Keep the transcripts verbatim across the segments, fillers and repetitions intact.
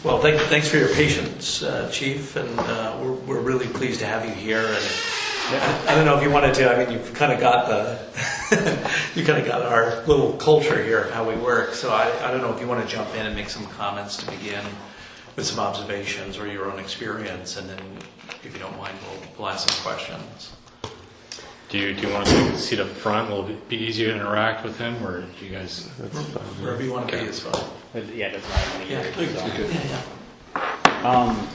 Well, thank, thanks for your patience, uh, Chief, and uh, we're, we're really pleased to have you here. And I, I don't know if you wanted to. I mean, you've kind of got the you kind of got our little culture here, how we work. So I, I don't know if you want to jump in and make some comments to begin with some observations or your own experience, and then if you don't mind, we'll, we'll ask some questions. Do you, do you want to take a seat up front? Will it be easier to interact with him, or do you guys? Wherever you want to Okay. be is fine. Yeah, it doesn't matter. Any Yeah, years, please. so. Yeah, yeah. Um,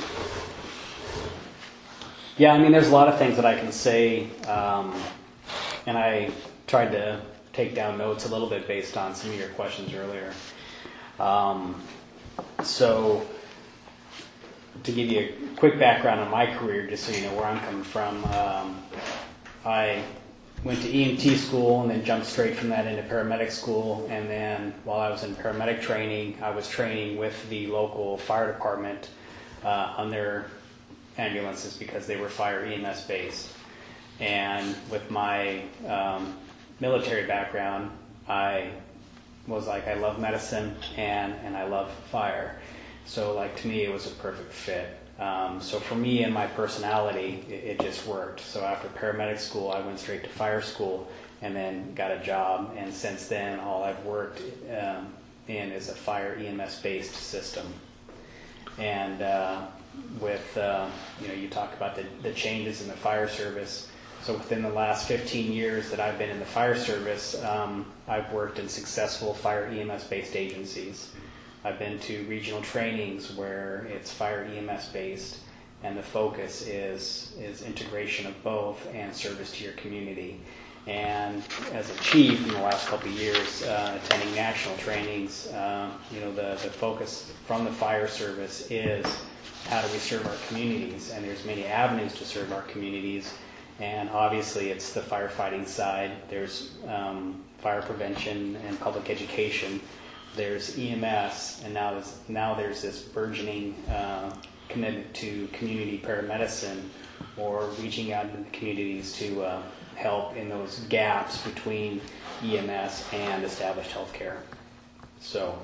yeah, I mean, there's a lot of things that I can say, um, and I tried to take down notes a little bit based on some of your questions earlier. Um, so, to give you a quick background on my career, just so you know where I'm coming from, um, I went to E M T school and then jumped straight from that into paramedic school. And then while I was in paramedic training, I was training with the local fire department uh, on their ambulances because they were fire E M S based. And with my um, military background, I was like, I love medicine and, and I love fire. So like to me, it was a perfect fit. Um, so for me and my personality, it, it just worked. So after paramedic school, I went straight to fire school and then got a job. And since then, all I've worked um, in is a fire E M S-based system. And uh, with, uh, you know, you talked about the, the changes in the fire service. So within the last fifteen years that I've been in the fire service, um, I've worked in successful fire E M S-based agencies. I've been to regional trainings where it's fire E M S based, and the focus is is integration of both and service to your community. And as a chief in the last couple of years, uh, attending national trainings, uh, you know, the, the focus from the fire service is how do we serve our communities? And there's many avenues to serve our communities. And obviously it's the firefighting side. There's um, fire prevention and public education. There's E M S, and now there's, now there's this burgeoning uh, commitment to community paramedicine, or reaching out into the communities to uh, help in those gaps between E M S and established healthcare. So,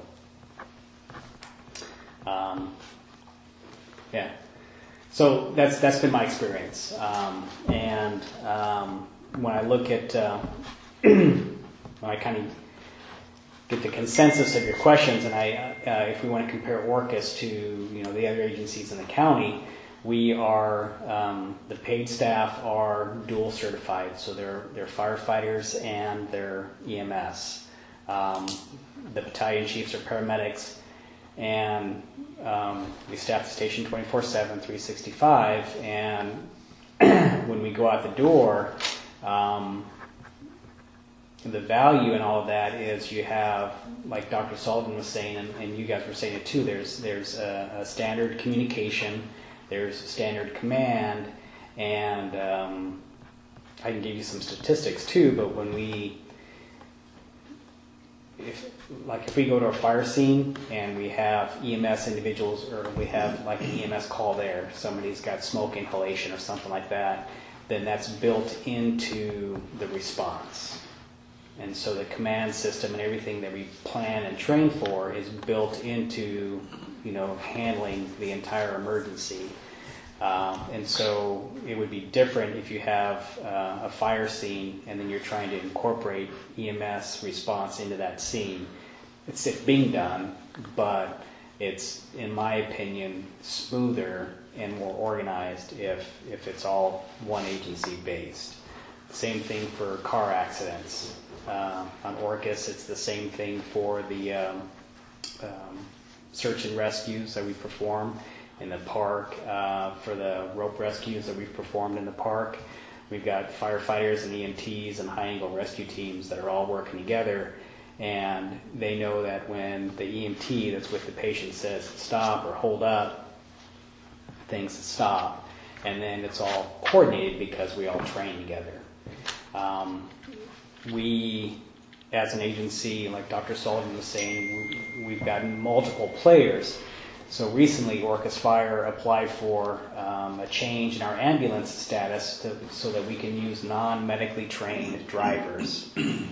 um, yeah. So that's that's been my experience, um, and um, when I look at, uh, when I kind of get the consensus of your questions, and I, uh, if we want to compare Orcas to, you know, the other agencies in the county, we are, um, the paid staff are dual certified, so they're they're firefighters and they're E M S. Um, the battalion chiefs are paramedics, and um, we staff the station twenty-four seven, three sixty-five, and when we go out the door, um, the value in all of that is you have, like Doctor Sullivan was saying, and, and you guys were saying it too, there's there's a, a standard communication, there's standard command, and um, I can give you some statistics too, but when we, if like if we go to a fire scene and we have E M S individuals, or we have like an E M S call there, somebody's got smoke inhalation or something like that, then that's built into the response. And so the command system and everything that we plan and train for is built into, you know, handling the entire emergency. Um, and so it would be different if you have uh, a fire scene and then you're trying to incorporate E M S response into that scene. It's, it's being done, but it's, in my opinion, smoother and more organized if, if it's all one agency based. Same thing for car accidents. Uh, on Orcas, it's the same thing for the um, um, search and rescues that we perform in the park, uh, for the rope rescues that we've performed in the park. We've got firefighters and E M Ts and high-angle rescue teams that are all working together, and they know that when the E M T that's with the patient says stop or hold up, things stop, and then it's all coordinated because we all train together. Um, we, as an agency, like Doctor Sullivan was saying, we, we've got multiple players. So recently, Orcas Fire applied for um, a change in our ambulance status to, so that we can use non-medically trained drivers.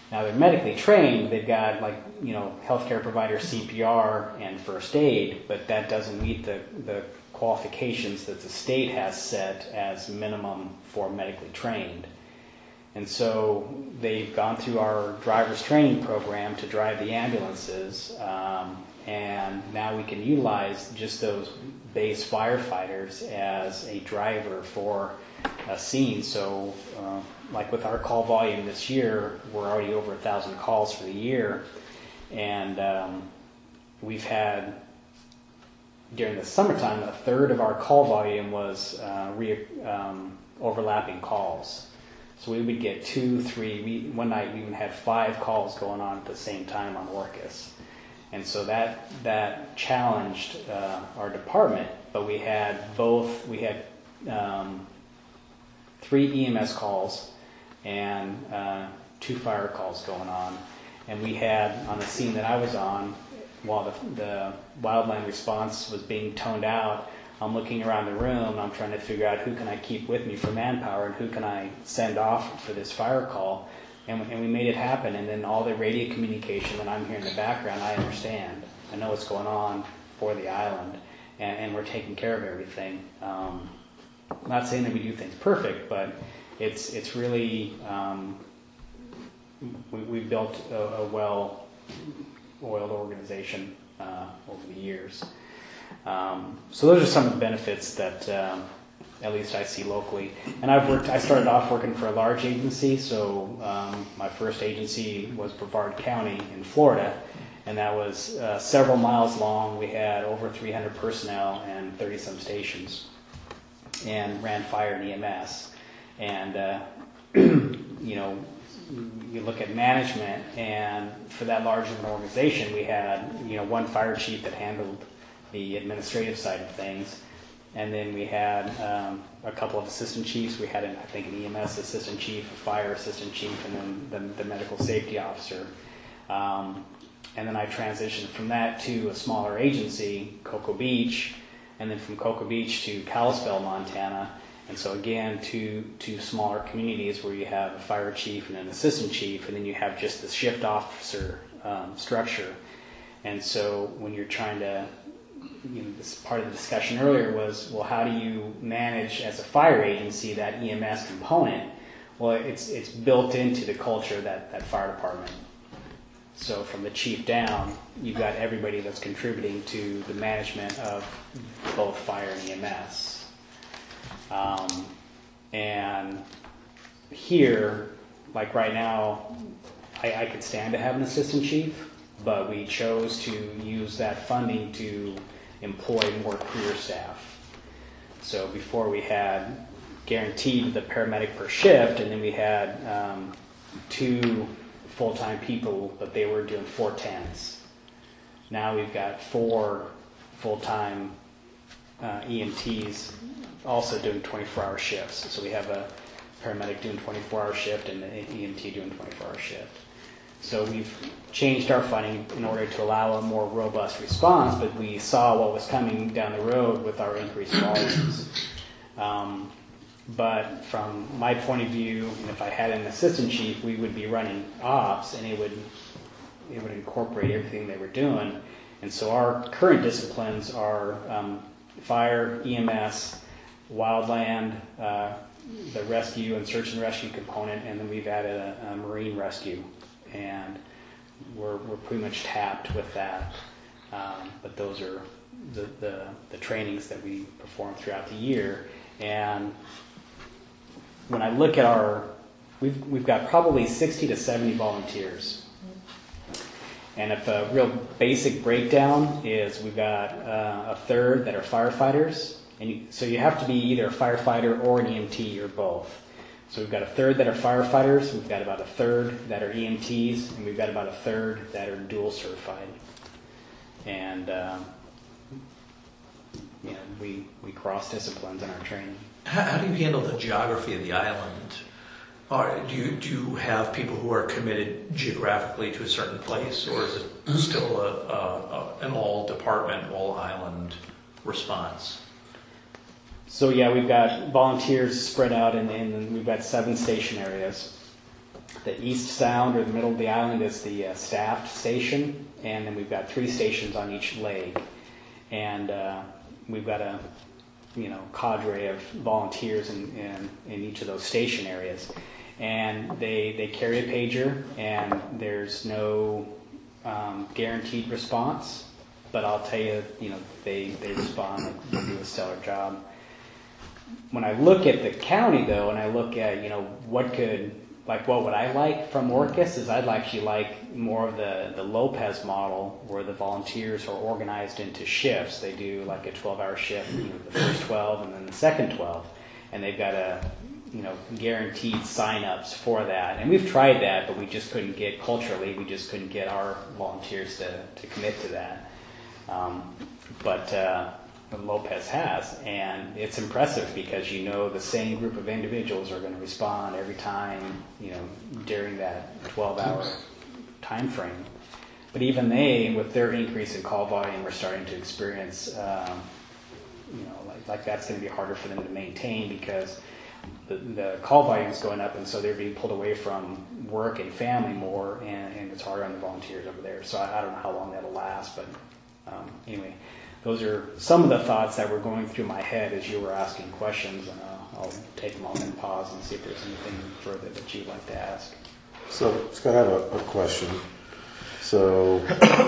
Now they're medically trained, they've got like, you know, healthcare provider C P R and first aid, but that doesn't meet the, the qualifications that the state has set as minimum for medically trained. And so they've gone through our driver's training program to drive the ambulances, um, and now we can utilize just those base firefighters as a driver for a scene. So uh, like with our call volume this year, we're already over a thousand calls for the year, and um, we've had during the summertime a third of our call volume was uh, re- um, overlapping calls. So we would get two, three. We, one night we even had five calls going on at the same time on Orcus, and so that that challenged uh, our department. But we had both. We had um, three E M S calls and uh, two fire calls going on, and we had on the scene that I was on, while the, the wildland response was being toned out, I'm looking around the room and I'm trying to figure out who can I keep with me for manpower and who can I send off for this fire call, and, and we made it happen. And then all the radio communication that I'm hearing in the background, I understand. I know what's going on for the island, and, and we're taking care of everything. Um, I'm not saying that we do things perfect, but it's it's really um, we, we've built a, a well-oiled organization uh, over the years. Um, so those are some of the benefits that um, at least I see locally. And I've worked. I started off working for a large agency. So um, my first agency was Brevard County in Florida, and that was uh, several miles long. We had over three hundred personnel and thirty some stations, and ran fire and E M S. And uh, you know, you look at management, and for that large of an organization, we had you know one fire chief that handled the administrative side of things, and then we had um, a couple of assistant chiefs. We had, an, I think, an E M S assistant chief, a fire assistant chief, and then the, the medical safety officer. Um, and then I transitioned from that to a smaller agency, Cocoa Beach, and then from Cocoa Beach to Kalispell, Montana. And so again, two two smaller communities where you have a fire chief and an assistant chief, and then you have just the shift officer um, structure. And so when you're trying to You know, this part of the discussion earlier was, well, how do you manage as a fire agency that E M S component? Well, it's it's built into the culture of that, that fire department. So from the chief down, you've got everybody that's contributing to the management of both fire and E M S. Um, and here, like right now, I, I could stand to have an assistant chief, but we chose to use that funding to employ more career staff. So before we had guaranteed the paramedic per shift, and then we had um, two full-time people, but they were doing four tens. Now we've got four full-time uh, E M Ts also doing twenty-four hour shifts. So we have a paramedic doing twenty-four hour shift and an E M T doing twenty-four hour shift. So we've changed our funding in order to allow a more robust response, but we saw what was coming down the road with our increased volumes. Um, but from my point of view, if I had an assistant chief, we would be running ops, and it would it would incorporate everything they were doing. And so our current disciplines are um, fire, E M S, wildland, uh, the rescue and search and rescue component, and then we've added a, a marine rescue. And we're we're pretty much tapped with that. Um, but those are the, the the trainings that we perform throughout the year. And when I look at our, we've we've got probably sixty to seventy volunteers. And if a real basic breakdown is, we've got uh, a third that are firefighters, and you, so you have to be either a firefighter or an E M T or both. So we've got a third that are firefighters, we've got about a third that are E M Ts, and we've got about a third that are dual certified. And um, you know, we, we cross disciplines in our training. How, how do you handle the geography of the island? Or do you do you have people who are committed geographically to a certain place, or is it still a, a, a an all department, all island response? So yeah, we've got volunteers spread out, and, and we've got seven station areas. the east sound or the middle of the island is the uh, staffed station, and then we've got three stations on each leg, and uh, we've got a you know cadre of volunteers in, in, in each of those station areas, and they they carry a pager, and there's no um, guaranteed response, but I'll tell you, you know they they respond and they do a stellar job. When I look at the county though, and I look at you know what could Like what would I like from Orcas is I'd actually like more of the, the Lopez model where the volunteers are organized into shifts. They do like a twelve hour shift, you know, the first twelve and then the second twelve. And they've got a, you know, guaranteed sign-ups for that. And we've tried that, but we just couldn't get, culturally, we just couldn't get our volunteers to, to commit to that. Um, but uh, Lopez has, and it's impressive because you know the same group of individuals are going to respond every time, you know, during that twelve hour time frame. But even they, with their increase in call volume, are starting to experience, um, you know, like, like that's going to be harder for them to maintain because the, the call volume is going up, and so they're being pulled away from work and family more, and, and it's harder on the volunteers over there. So I, I don't know how long that'll last, but um, anyway. Those are some of the thoughts that were going through my head as you were asking questions, and uh, I'll take a moment and pause and see if there's anything further that you'd like to ask. So, Scott, I have a, a question. So,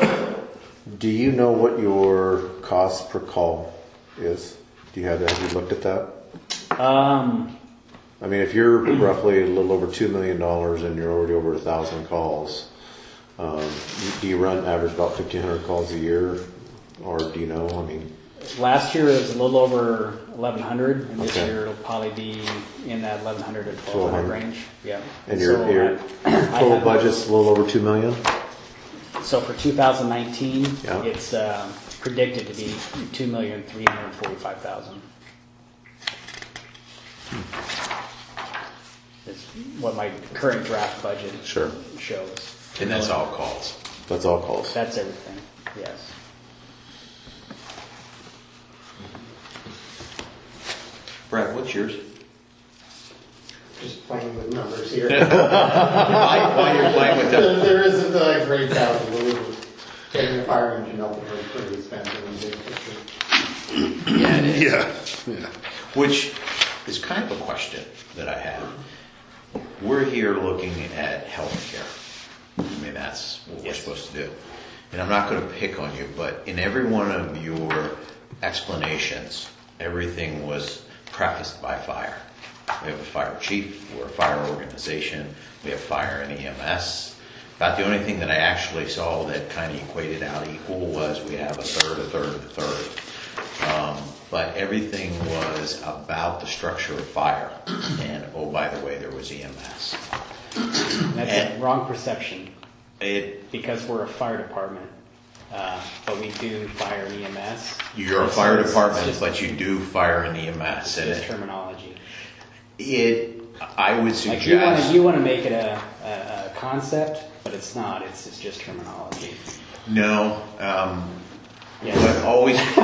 do you know what your cost per call is? Do you have that? Have you looked at that? Um, I mean, if you're roughly a little over two million dollars and you're already over a thousand calls, um, do you run average about fifteen hundred calls a year? Or do you know? I mean, last year it was a little over eleven hundred, and this okay. year it'll probably be in that eleven hundred to twelve hundred range. Yeah. And your, so your I, total I budget's a little over two million. So for two thousand nineteen, yeah. it's uh, predicted to be two million three hundred forty-five thousand. Hmm. Is what my current draft budget sure. shows. And that's all calls. That's all calls. That's everything. Yes. Brad, what's yours? Just playing with numbers here. Why, why you're playing with there, them? there isn't a great thousand. We're getting a fire engine up and it's pretty expensive in the big picture. Yeah, it is. Yeah. yeah. Which is kind of a question that I have. We're here looking at healthcare. I mean, that's what we're supposed to do. And I'm not going to pick on you, but in every one of your explanations, everything was prefaced by fire. We have a fire chief, we're a fire organization, we have fire and E M S. About the only thing that I actually saw that kind of equated out equal was we have a third, a third, a third. Um, but everything was about the structure of fire. And oh, by the way, there was E M S. That's And- a wrong perception It, because we're a fire department, uh, but we do fire and E M S. you're a So fire it's- department, it's just, but you do fire and E M S. it's And just it, terminology. it, I would Like you want suggest, to you want to make it a, a, a concept, but it's not. It's, it's just terminology. no, um, Yeah. but always, in,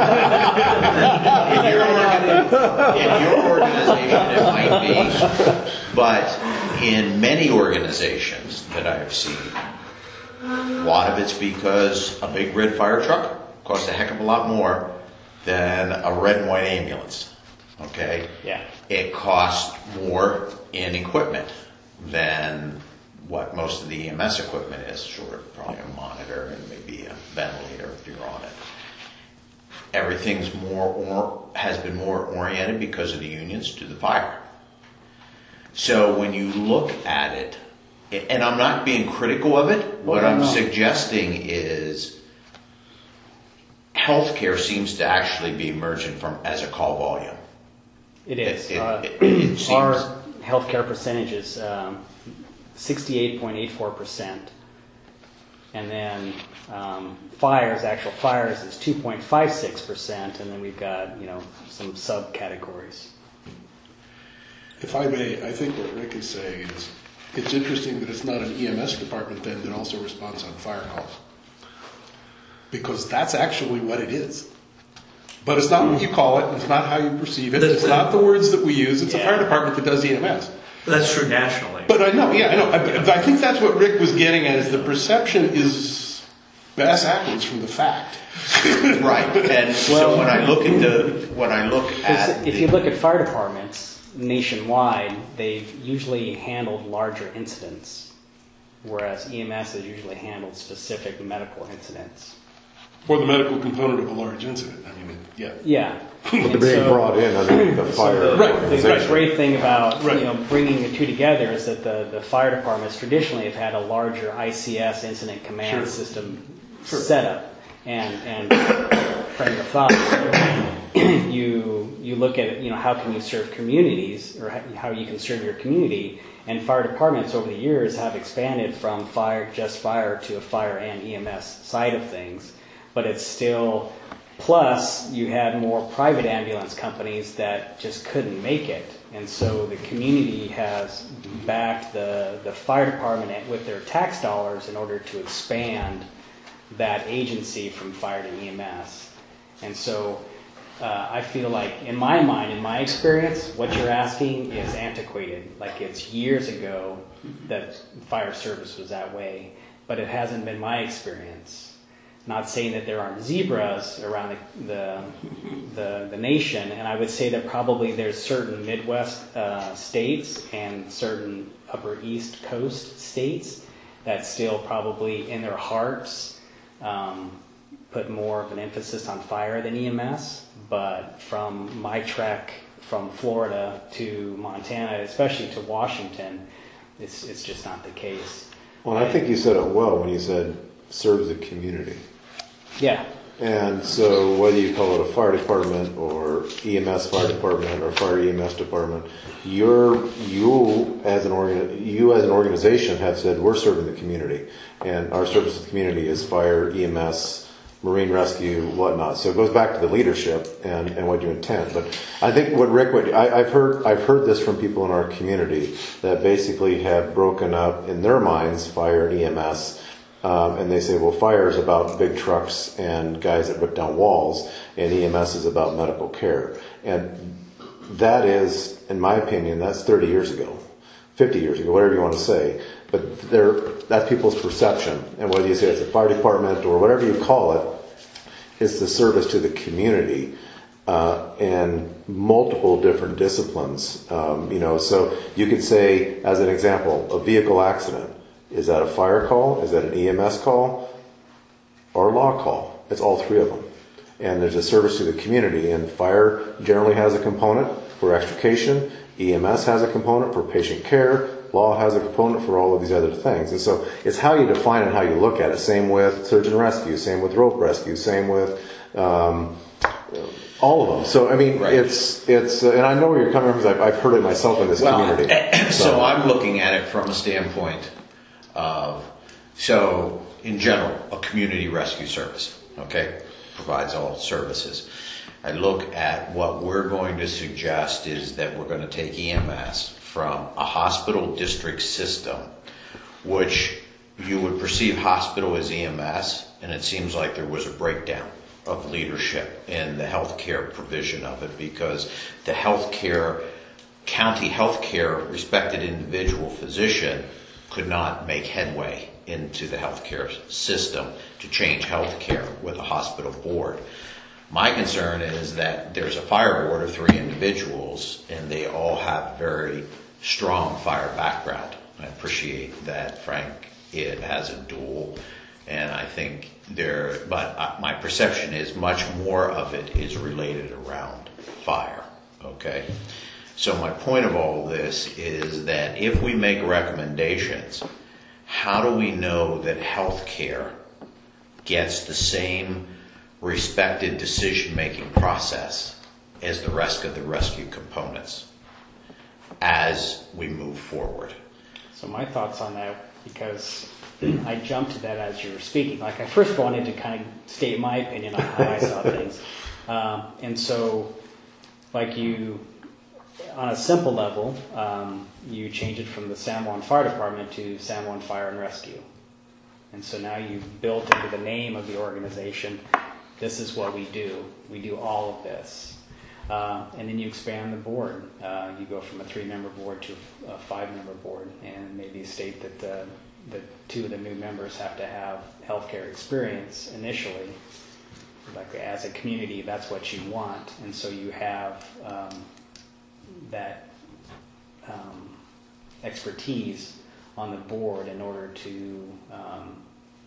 your organ- in your organization it might be, but in many organizations that I have seen, a lot of it's because a big red fire truck costs a heck of a lot more than a red and white ambulance. Okay? Yeah. It costs more in equipment than what most of the E M S equipment is, short of probably a monitor and maybe a ventilator if you're on it. Everything's more or has been more oriented because of the unions to the fire. So when you look at it, and I'm not being critical of it, what Well, I'm no. suggesting is healthcare seems to actually be emerging from as a call volume. It is. It- it- uh, it- it seems- our healthcare percentage is um, sixty-eight point eight four percent. And then um, fires, actual fires, is two point five six percent. And then we've got, you know, some subcategories. If I may, I think what Rick is saying is, it's interesting that it's not an E M S department then that also responds on fire calls. Because that's actually what it is. But it's not what you call it, it's not how you perceive it, it's not the words that we use, it's a fire Yeah. department that does E M S. That's true nationally. But I know, yeah, I know. I, I think that's what Rick was getting at, is the perception is bass backwards from the fact. Right, and so when I look at the, when I look at. If the- you look at fire departments nationwide, they've usually handled larger incidents, whereas E M S has usually handled specific medical incidents. Or the medical component of a large incident. I mean, it, yeah. Yeah. They're And being so- brought in under the fire Right. The organization. great thing about Right. you know bringing the two together is that the, the fire departments traditionally have had a larger I C S, incident command Sure. system Sure. setup, and and frame of thought. you you look at you know how can you serve communities, or how, how you can serve your community, and fire departments over the years have expanded from fire just fire to a fire and E M S side of things, but it's still. Plus, you had more private ambulance companies that just couldn't make it. And so the community has backed the, the fire department with their tax dollars in order to expand that agency from fire to E M S. And so uh, I feel like, in my mind, in my experience, what you're asking is antiquated. Like it's years ago that fire service was that way, but it hasn't been my experience. Not saying that there aren't zebras around the, the the the nation, and I would say that probably there's certain Midwest uh, states and certain Upper East Coast states that still probably in their hearts um, put more of an emphasis on fire than E M S. But from my trek from Florida to Montana, especially to Washington, it's it's just not the case. Well, I think you said it well when you said serve the community. Yeah. And so whether you call it a fire department or E M S fire department or fire E M S department, you're, you as an organ, you as an organization have said we're serving the community, and our service to the community is fire, E M S, marine rescue, whatnot. So it goes back to the leadership and, and what you intend. But I think what Rick, what I, I've heard, I've heard this from people in our community that basically have broken up in their minds fire and E M S. Um, and they say, well, fire is about big trucks and guys that rip down walls, and E M S is about medical care. And that is, in my opinion, that's thirty years ago, fifty years ago, whatever you want to say. But they're, that's people's perception. And whether you say it's a fire department or whatever you call it, it's the service to the community uh, in multiple different disciplines. Um, you know, so you could say, as an example, a vehicle accident. Is that a fire call? Is that an E M S call? Or a law call? It's all three of them. And there's a service to the community, and fire generally has a component for extrication, E M S has a component for patient care, law has a component for all of these other things. And so it's how you define it, how you look at it. Same with search and rescue, same with rope rescue, same with um, all of them. So, I mean, Right. it's, it's uh, and I know where you're coming from because I've, I've heard it myself in this Well, community. so I'm looking at it from a standpoint of, so in general, a community rescue service, okay, provides all services. I look at what we're going to suggest is that we're going to take E M S from a hospital district system, which you would perceive hospital as E M S, and it seems like there was a breakdown of leadership in the healthcare provision of it, because the healthcare, county healthcare respected individual physician could not make headway into the healthcare system to change healthcare with a hospital board. My concern is that there's a fire board of three individuals, and they all have very strong fire background. I appreciate that Frank it has a dual, and I think there, but uh, my perception is much more of it is related around fire, okay? So my point of all this is that if we make recommendations, how do we know that healthcare gets the same respected decision-making process as the rest of the rescue components as we move forward? So my thoughts on that, because I jumped to that as you were speaking. Like I first wanted to kind of state my opinion on how I saw things. Um, and so, like you, on a simple level, um, you change it from the San Juan Fire Department to San Juan Fire and Rescue. And so now you've built into the name of the organization, this is what we do. We do all of this. Uh, and then you expand the board. Uh, you go from a three-member board to a five-member board, and maybe state that uh, the two of the new members have to have healthcare experience initially. Like as a community, that's what you want, and so you have um, that um, expertise on the board in order to, um,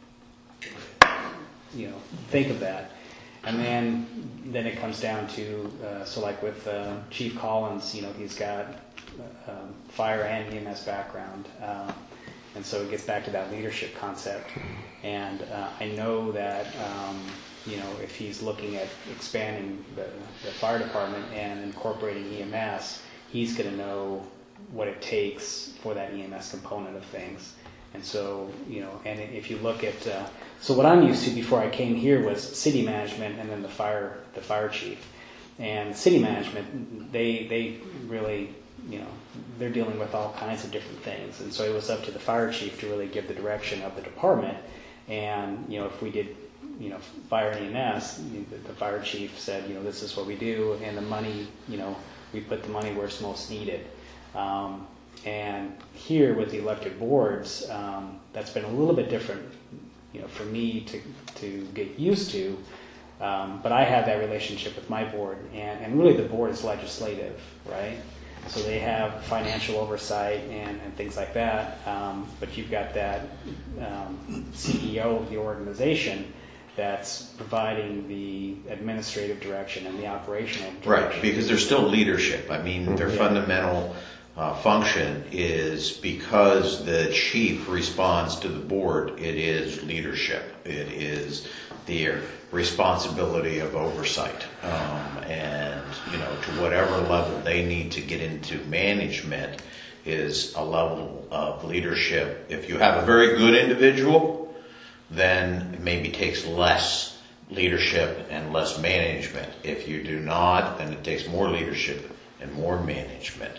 you know, think of that. And then, then it comes down to, uh, so like with uh, Chief Collins, you know, he's got uh, um, fire and E M S background, uh, and so it gets back to that leadership concept. And uh, I know that, um, you know, if he's looking at expanding the, the fire department and incorporating E M S, he's going to know what it takes for that E M S component of things. And so, you know, and if you look at, uh, so what I'm used to before I came here was city management and then the fire, the fire chief. And city management, they they really, you know, they're dealing with all kinds of different things. And so it was up to the fire chief to really give the direction of the department. And, you know, if we did, you know, fire and E M S, the fire chief said, you know, this is what we do, and the money, you know, we put the money where it's most needed. Um, and here with the elected boards, um, that's been a little bit different, you know, for me to to get used to. Um, but I have that relationship with my board, and, and really the board is legislative, right? So they have financial oversight and, and things like that. Um, but you've got that um, C E O of the organization that's providing the administrative direction and the operational direction. Right, because they're still leadership. I mean, their Yeah. fundamental uh, function is, because the chief responds to the board, it is leadership. It is their responsibility of oversight. Um, and, you know, to whatever level they need to get into management is a level of leadership. If you have a very good individual, then it maybe takes less leadership and less management. If you do not, then it takes more leadership and more management.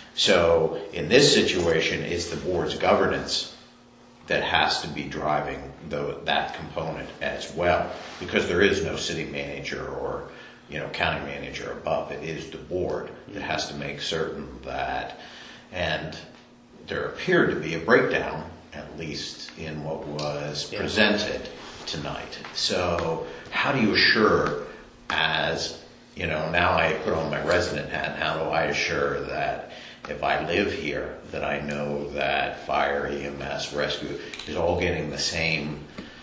So in this situation, it's the board's governance that has to be driving the, that component as well, because there is no city manager or, you know, county manager above. It is the board that has to make certain that, and there appeared to be a breakdown, at least in what was Yeah. presented tonight. So how do you assure, as, you know, now I put on my resident hat, how do I assure that if I live here, that I know that fire, E M S, rescue is all getting the same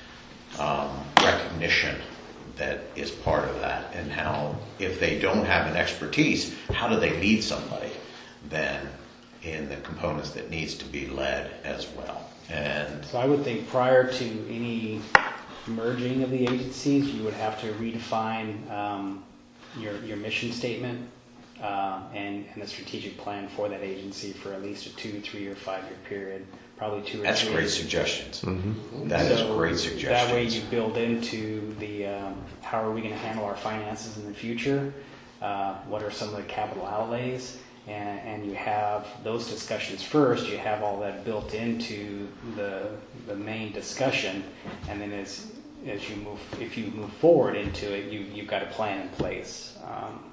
um, recognition that is part of that? And how, if they don't have an expertise, how do they lead somebody then in the components that needs to be led as well? And So I would think prior to any merging of the agencies, you would have to redefine um, your your mission statement uh, and, and a strategic plan for that agency for at least a two, three, or five-year period, probably two or that's three. great suggestions. That is So great suggestions. That way you build into the, um, how are we going to handle our finances in the future? Uh, what are some of the capital outlays? And, and you have those discussions first. You have all that built into the the main discussion, and then as as you move, if you move forward into it, you you've got a plan in place. Um,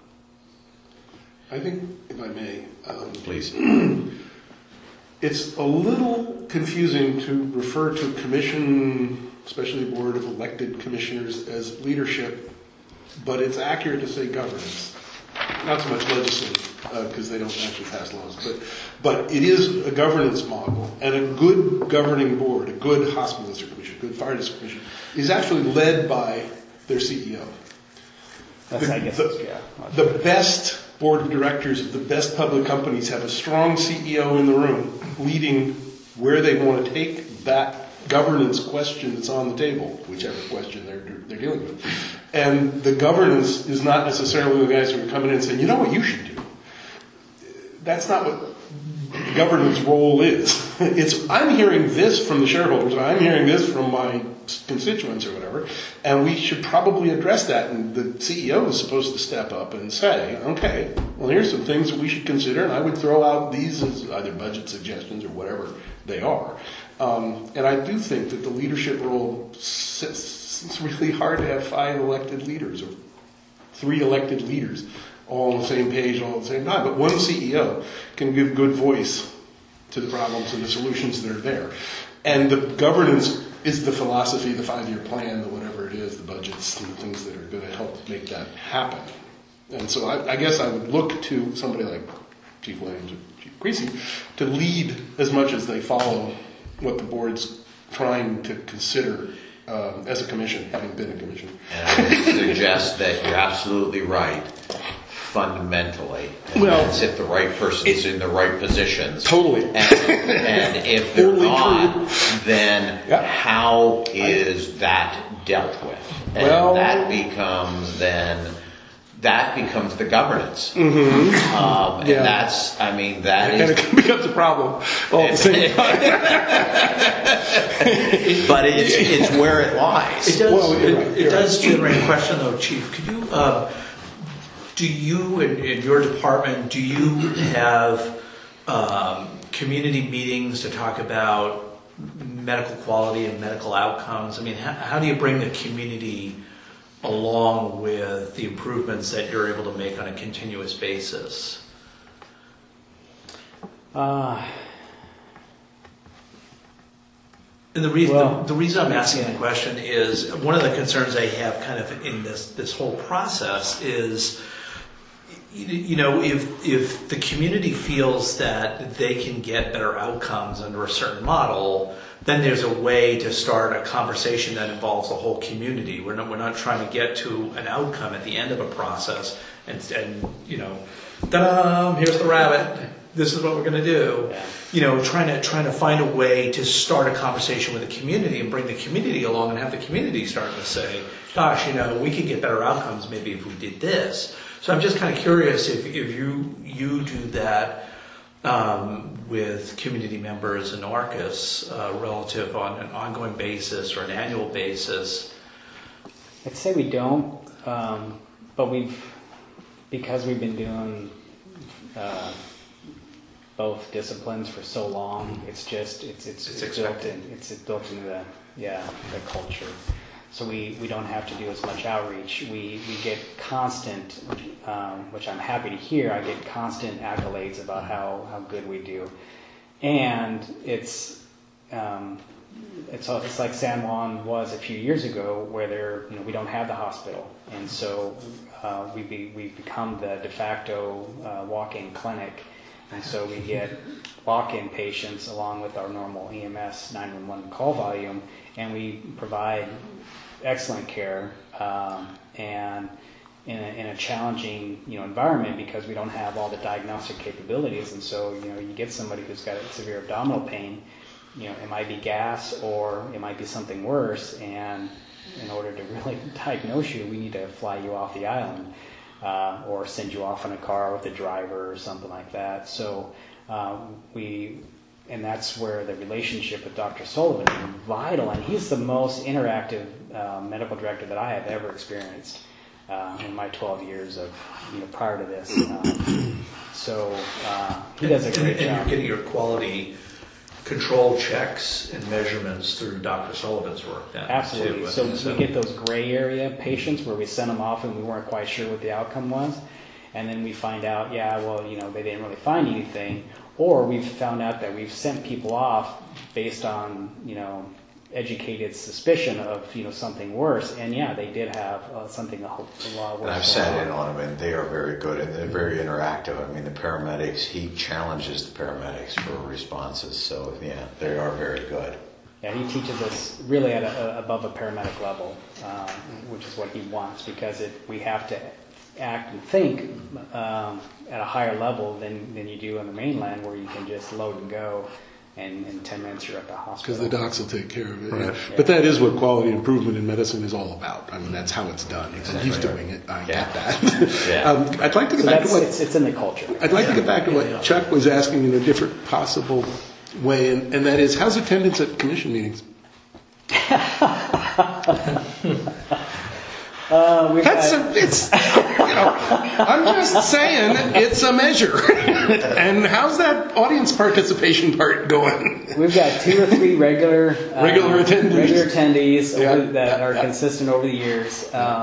I think, if I may, um, Please. it's a little confusing to refer to commission, especially the board of elected commissioners, as leadership, but it's accurate to say governance. Not so much legislative, because uh, they don't actually pass laws, but but it is a governance model, and a good governing board, a good hospital district commission, a good fire district commission, is actually led by their C E O. that's The- I guess the- it's, yeah. The best board of directors of the best public companies have a strong C E O in the room leading where they want to take that governance question that's on the table, whichever question they're they're dealing with. And the governance is not necessarily the guys who are coming in and saying, you know what you should do. That's not what the governance role is. It's, I'm hearing this from the shareholders, I'm hearing this from my constituents or whatever, and we should probably address that. And the C E O is supposed to step up and say, okay, well, here's some things that we should consider, and I would throw out these as either budget suggestions or whatever they are. Um, and I do think that the leadership role sits, it's really hard to have five elected leaders or three elected leaders all on the same page all at the same time. But one C E O can give good voice to the problems and the solutions that are there. And the governance is the philosophy, the five-year plan, the whatever it is, the budgets and the things that are going to help make that happen. And so I, I guess I would look to somebody like Chief Williams or Chief Creasy to lead as much as they follow what the board's trying to consider um, as a commission, having been a commission. And I would suggest that you're absolutely right, fundamentally. And Well, that's if the right person's in the right positions. Totally. And, and if they're Totally not, true. then Yeah. how is that dealt with? And Well- that becomes then, that becomes the governance. Mm-hmm. Um, and Yeah. that's, I mean, that And is. it becomes a problem all at the same time. But it's, it's where it lies. It does, Well, you're right, it, it you're does right. generate a question though, Chief. Could you, uh, do you, in, in your department, do you have um, community meetings to talk about medical quality and medical outcomes? I mean, how, how do you bring the community along with the improvements that you're able to make on a continuous basis? Uh, And the reason Well, the, the reason I'm asking yeah. the question is one of the concerns I have kind of in this this whole process is you, you know if if the community feels that they can get better outcomes under a certain model, then there's a way to start a conversation that involves the whole community. We're not we're not trying to get to an outcome at the end of a process and and you know, ta-da, here's the rabbit. This is what we're going to do. Yeah. You know, trying to trying to find a way to start a conversation with the community and bring the community along and have the community start to say, "Gosh, you know, we could get better outcomes maybe if we did this." So I'm just kind of curious if if you you do that um, with community members in Arcus uh, relative on an ongoing basis or an annual basis. I'd say we don't, um, but we've, because we've been doing uh, both disciplines for so long, it's just, it's, it's, It's it's built expected. in, it's built into the, yeah, the culture. So we, we don't have to do as much outreach. We, we get constant, um, which I'm happy to hear, I get constant accolades about how, how good we do. And it's, um, it's, it's like San Juan was a few years ago, where there, you know, we don't have the hospital. And so uh, we be, we've become the de facto uh, walk-in clinic. And so we get walk-in patients along with our normal E M S nine one one call volume, and we provide excellent care um, and in a, in a challenging, you know, environment, because we don't have all the diagnostic capabilities. And so, you know, you get somebody who's got severe abdominal pain, you know, it might be gas or it might be something worse, and in order to really diagnose you, we need to fly you off the island. Uh, or send you off in a car with a driver or something like that. So uh, we, and that's where the relationship with Doctor Sullivan is vital, and he's the most interactive uh, medical director that I have ever experienced uh, in my twelve years of, you know, prior to this. Um, so uh, he does a great and, and job. you're getting your quality control checks and measurements through Doctor Sullivan's work then. Absolutely. Too. So we get those gray area patients where we send them off and we weren't quite sure what the outcome was. And then we find out, yeah, well, you know, they didn't really find anything. Or we've found out that we've sent people off based on, you know, educated suspicion of, you know, something worse. And yeah, they did have uh, something a, whole, a lot worse. And I've sat in on them, and they are very good, and they're very interactive. I mean, the paramedics, he challenges the paramedics for responses, so yeah, they are very good. Yeah, he teaches us really at a, a, above a paramedic level, um, which is what he wants, because it, we have to act and think um, at a higher level than, than you do on the mainland, where you can just load and go, and in ten minutes you're at the hospital. Because the docs will take care of it. Right. Yeah. But that is what quality improvement in medicine is all about. I mean, that's how it's done. And he's doing it. I Yeah. get that. Yeah. um, I'd like to get So back to that's, what it's, it's in the culture. I'd like to get back to what Chuck was asking in a different possible way, and, and that is, how's attendance at commission meetings? Uh, we've That's had- a, it's, you know, I'm just saying it's a measure. And how's that audience participation part going? We've got two or three regular uh, Regular attendees. regular attendees Yeah, over, that yeah, are yeah. consistent over the years, um,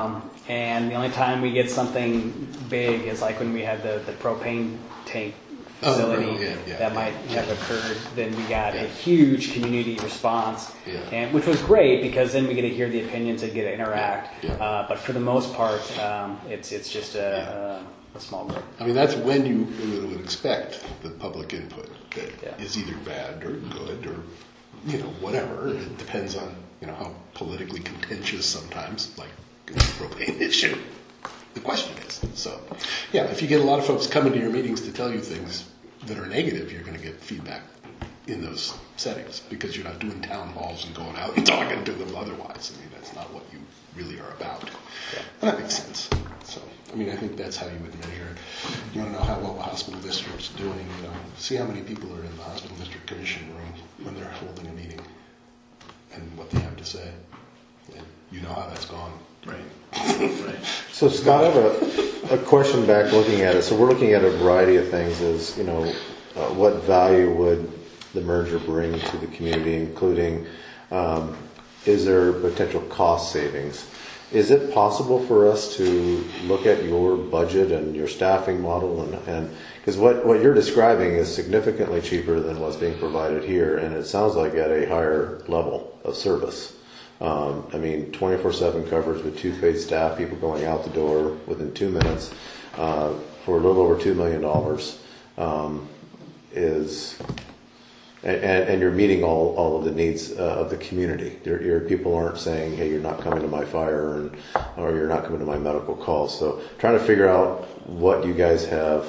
And the only time we get something big is like when we had the, the propane tank Oh, facility right, yeah, yeah, that yeah, might yeah. have occurred. Then we got Yeah. a huge community response, Yeah. and which was great because then we get to hear the opinions and get to interact. Yeah, yeah. Uh, but for the most part, um, it's it's just a, a, a small group. I mean, that's when you would expect the public input that Yeah. is either bad or good or, you know, whatever. It depends on, you know, how politically contentious sometimes, like the propane issue, the question is. So, yeah, if you get a lot of folks coming to your meetings to tell you things that are negative, you're going to get feedback in those settings because you're not doing town halls and going out and talking to them otherwise. I mean, that's not what you really are about. Yeah. And that makes sense. So, I mean, I think that's how you would measure it. You want to know how well the hospital district's doing, you know, see how many people are in the hospital district commission room when they're holding a meeting and what they have to say. And you know how that's gone. Right. So Scott, I have a, a question back looking at it. So we're looking at a variety of things is, you know, uh, what value would the merger bring to the community, including um, is there potential cost savings? Is it possible for us to look at your budget and your staffing model and, and because what, what you're describing is significantly cheaper than what's being provided here, and it sounds like at a higher level of service. Um, I mean, twenty-four seven coverage with two paid staff, people going out the door within two minutes uh, for a little over two million dollars um, is, and, and you're meeting all, all of the needs uh, of the community. Your, your people aren't saying, hey, you're not coming to my fire and, or you're not coming to my medical calls. So trying to figure out what you guys have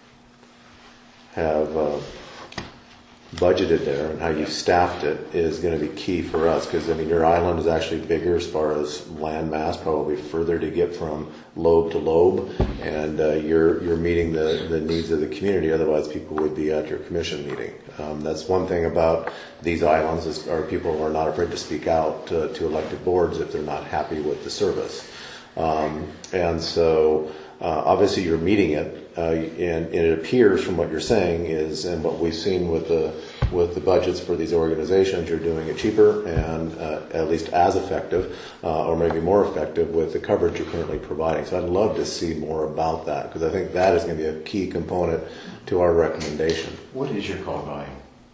have uh, budgeted there and how you staffed it is going to be key for us because I mean your island is actually bigger as far as land mass, probably further to get from lobe to lobe, and uh, you're you're meeting the, the needs of the community. Otherwise, people would be at your commission meeting. Um, that's one thing about these islands is are people are not afraid to speak out to, to elected boards if they're not happy with the service, um, and so. Uh, obviously, you're meeting it, uh, and, and it appears from what you're saying is, and what we've seen with the with the budgets for these organizations, you're doing it cheaper and uh, at least as effective, uh, or maybe more effective with the coverage you're currently providing. So I'd love to see more about that because I think that is going to be a key component to our recommendation. What is your call volume?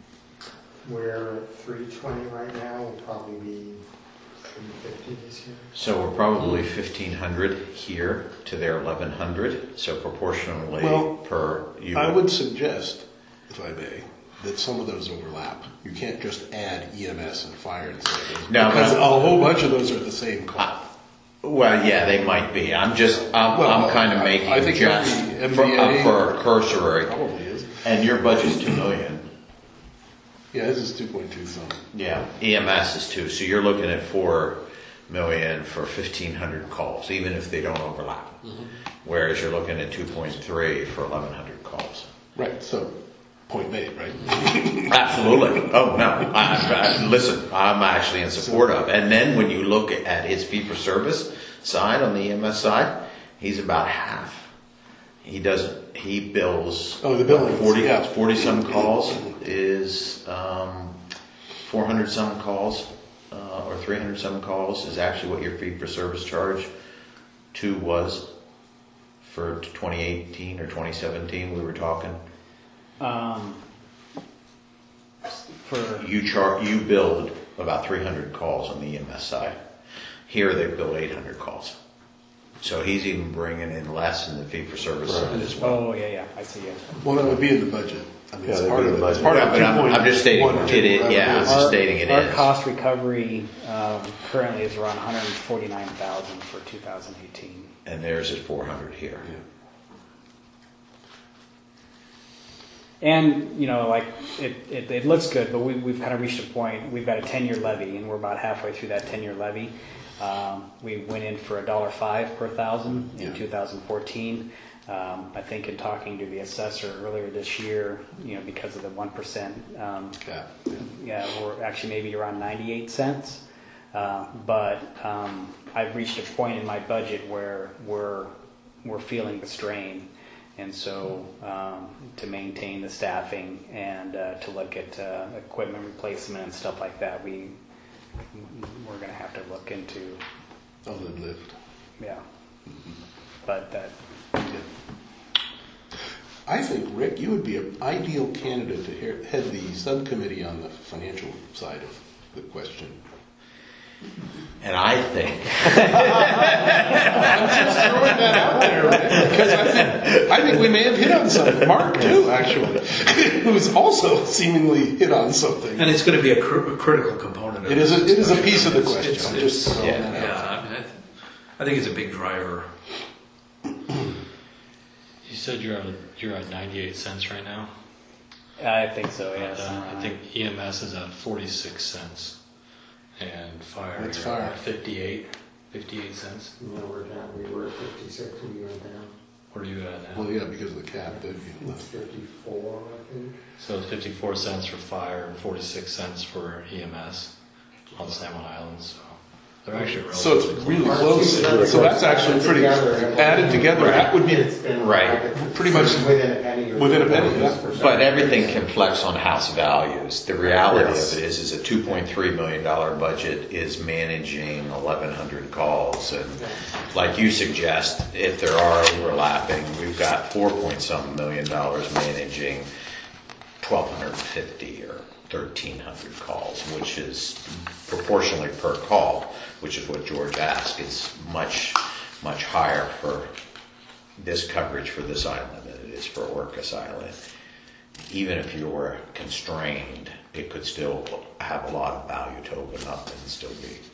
We're at three twenty right now, we'll probably be three fifty this year. So we're probably fifteen hundred here to their eleven hundred, so proportionally Well, per you. I would suggest, if I may, that some of those overlap. You can't just add E M S and fire and say No, because but- a whole bunch of those are the same call. Well, yeah, they might be. I'm just, I'm, Well, I'm kind of I- making I think just every for, M B A uh, for cursory. Probably is. And your budget's two million. Yeah, this is two point two some. Yeah. E M S is two, so you're looking at four million for fifteen hundred calls, even if they don't overlap. Mm-hmm. Whereas you're looking at two point three for eleven hundred calls. Right. So, point made. Right. Absolutely. Oh no. I, I, listen, I'm actually in support of. And then when you look at his fee for service side on the E M S side, he's about half. He doesn't. He bills. Oh, the billings, forty, yeah. forty some calls is um, four hundred some calls, uh, or three hundred some calls is actually what your fee for service charge to was for twenty eighteen or twenty seventeen. We were talking. Um, for You char you billed about three hundred calls on the E M S side. Here they bill eight hundred calls. So he's even bringing in less in the fee for service side as well. oh yeah yeah I see you. Well, that would be in the budget. I mean, Yeah, it's that'd part be of in the the it's budget. part of Yeah, but I'm- I'm just stating two point one it is, yeah. revenue. Just stating it our is. cost recovery um, currently is around one hundred forty-nine thousand for two thousand eighteen. And theirs is four hundred here. Yeah. And, you know, like, it, it, it looks good, but we, we've kind of reached a point, we've got a ten-year levy, and we're about halfway through that ten-year levy. Um, we went in for a dollar five per thousand in Yeah. two thousand fourteen. Um, I think in talking to the assessor earlier this year, you know, because of the one percent, um, Yeah. yeah, we're actually maybe around ninety-eight cents. Uh, but um, I've reached a point in my budget where we're we're feeling the strain, and so um, to maintain the staffing and uh, to look at uh, equipment replacement and stuff like that, we we're going to have to look into I'll live lift. yeah. But that, I think, Rick, you would be an ideal candidate to hear- head the subcommittee on the financial side of the question. And I think, I'm just throwing that out there, Rick, because I think, I think we may have hit on something. Mark, too, actually, who's also seemingly hit on something. And it's going to be a, cr- a critical component of It is a, this it is a discussion. piece of the It's- question. it's- I'm just it's- throwing yeah, that out. Yeah, I, mean, I, th- I think it's a big driver. You said you're at you're at ninety-eight cents right now. I think so, yes. Uh, I think E M S is at forty-six cents, and fire That's you're fire. at fifty-eight, fifty-eight cents. You know, we're down, we were at fifty-six when you went down. What are you at now? Well, yeah, because of the cap. That'd be It's fifty-four, I think. So it's fifty-four cents for fire and forty-six cents for E M S on San Juan Island. So they're actually So it's relatively really Our close. two- So that's actually pretty, Together, added together, that would be It's been Right. like Pretty much within a penny. or within a penny, two yeah. percent. but everything can flex on house values. The reality Yes. of it is, is a two point three million dollar budget is managing eleven hundred calls. And like you suggest, if there are overlapping, we've got four point some million dollars managing twelve fifty or thirteen hundred calls, which is proportionally per call, which is what George asked, is much, much higher for this coverage for this island than it is for Orcas Island. Even if you were constrained, it could still have a lot of value to open up and still be